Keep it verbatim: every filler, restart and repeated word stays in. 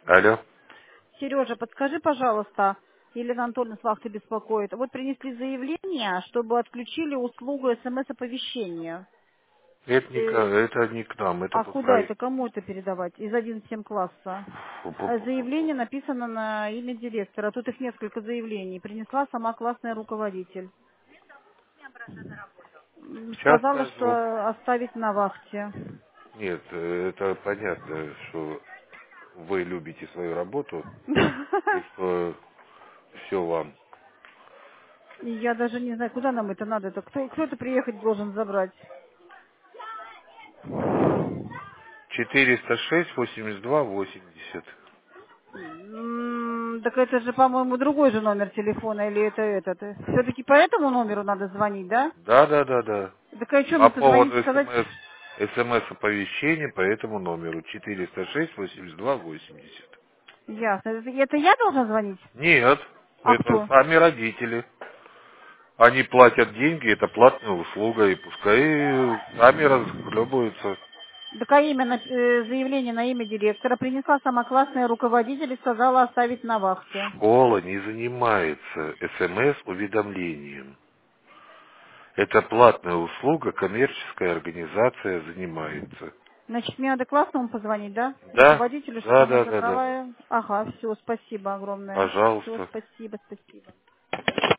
Алло. Сережа, подскажи, пожалуйста, Елена Анатольевна с вахты беспокоит. Вот принесли заявление, чтобы отключили услугу смс-оповещения. Это не, ко- Э, это не к нам, это а по куда проекту. это, кому это передавать? Из одиннадцати семь класса. Э, Заявление Фу-фу-фу-фу-фу. написано на имя директора. Тут их несколько заявлений. Принесла сама классная руководитель. М, Сейчас Сказала, скажу. что оставить на вахте. Нет, э, это понятно, что вы любите свою работу и что все вам. И я даже не знаю, куда нам это надо. Это кто, кто-то приехать должен забрать. четыреста шесть восемьдесят два восемьдесят. М, Так это же, по-моему, другой же номер телефона, или это этот? Все-таки по этому номеру надо звонить, да? Да, да, да, да. Так а что По мне позвонить, поводу сказать? смс, смс-оповещения по этому номеру четыреста шесть восемьдесят два восемьдесят. Ясно. Это, это я должна звонить? Нет, А это кто? сами родители. Они платят деньги, это платная услуга, и пускай сами расхлебываются. Так а имя, на- э, заявление на имя директора принесла сама классная руководитель и сказала оставить на вахте. Школа не занимается смс-уведомлением. Это платная услуга, коммерческая организация занимается. Значит, мне надо классному позвонить, да? Да, Руководителю, чтобы да, она да, да, да. забрала. Ага, все, спасибо огромное. Все, Пожалуйста. спасибо, спасибо.